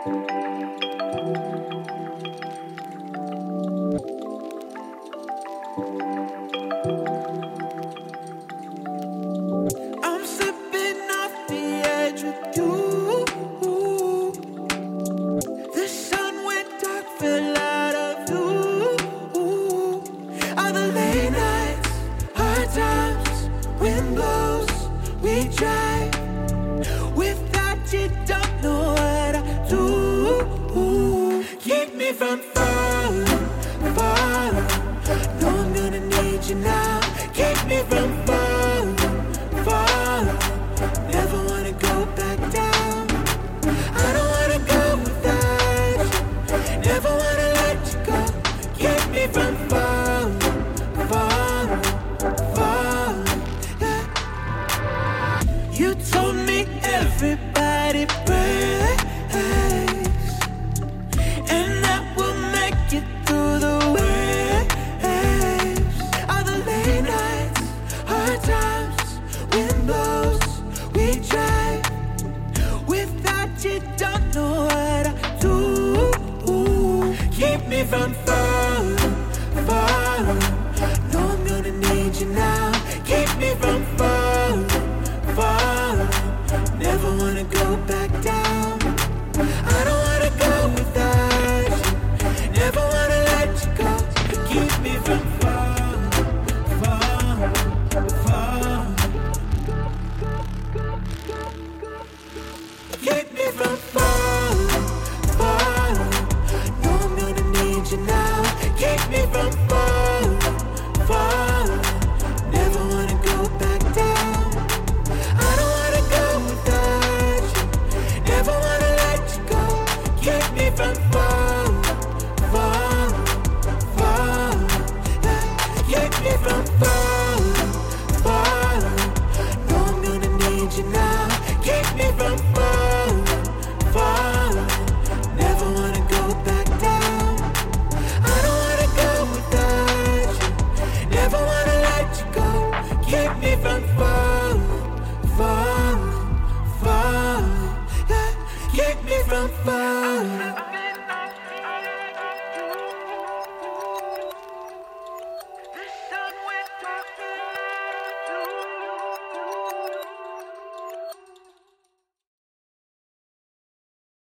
I'm slipping off the edge with you. The sun went dark, fell out of you. All the late nights, hard times, wind blows, we drive. Without you, don't know what I do. Keep me from falling, falling. Know I'm gonna need you now. Keep me from falling, falling. Never wanna go back down. I don't wanna go without you. Never wanna let you go. Keep me from falling, falling, falling. Yeah. You told me everybody breaks, and that will make it through the waves. All the late nights, hard times, wind blows, we drive. Without you, don't know what I do. Keep me from falling.